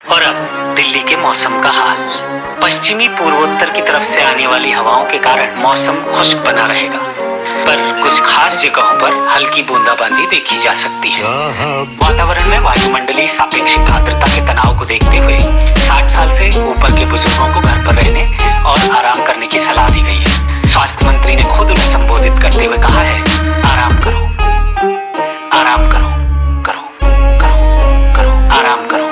और अब दिल्ली के मौसम का हाल। पश्चिमी पूर्वोत्तर की तरफ से आने वाली हवाओं के कारण मौसम खुश्क बना रहेगा, पर कुछ खास जगहों पर हल्की बूंदाबांदी देखी जा सकती है। वातावरण में वायुमंडलीय सापेक्षिक आर्द्रता के तनाव को देखते हुए 60 साल से ऊपर के बुजुर्गों को घर पर रहने और आराम करने की सलाह दी गई है। स्वास्थ्य मंत्री ने खुद उन्हें संबोधित करते हुए कहा है, आराम करो, आराम करो, करो, करो, करो, आराम करो।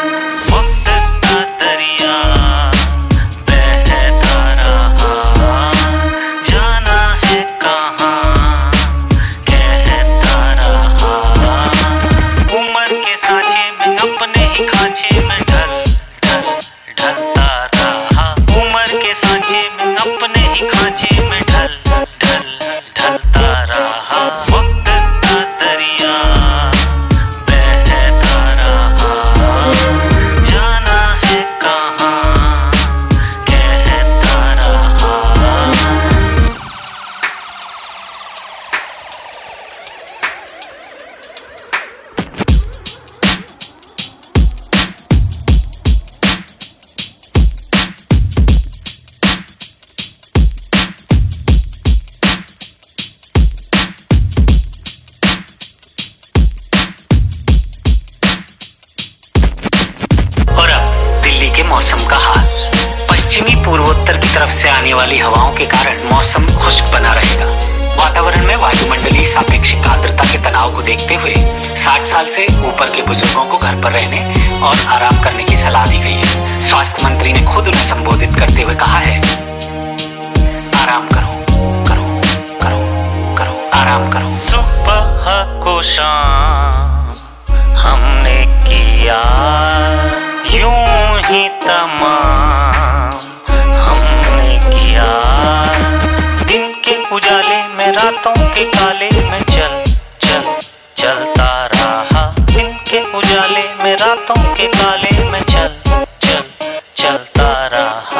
मौसम का हाल। पश्चिमी पूर्वोत्तर की तरफ से आने वाली हवाओं के कारण मौसम खुश्क बना रहेगा। वातावरण में वायुमंडलीय सापेक्षिक आर्द्रता के तनाव को देखते हुए 60 साल से ऊपर के बुजुर्गों को घर पर रहने और आराम करने की सलाह दी गई है। स्वास्थ्य मंत्री ने खुद उन्हें संबोधित करते हुए कहा है, आराम करो, करो, करो, करो, आराम करो। सुबह को शाम हमने किया यूं ही तमाम हमने किया, दिन के उजाले में रातों के काले में चल चल चलता रहा, दिन के उजाले में रातों के काले में चल चल चलता रहा।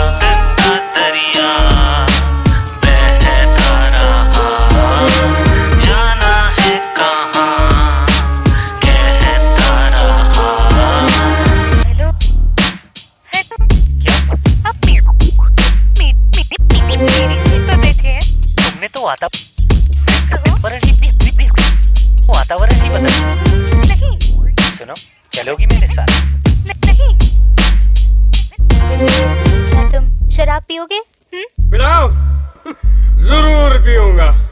वातावरण ही बदल नहीं। सुनो, चलोगी मेरे साथ? नहीं। तुम शराब पियोगे? पिलाओ, जरूर पीऊंगा।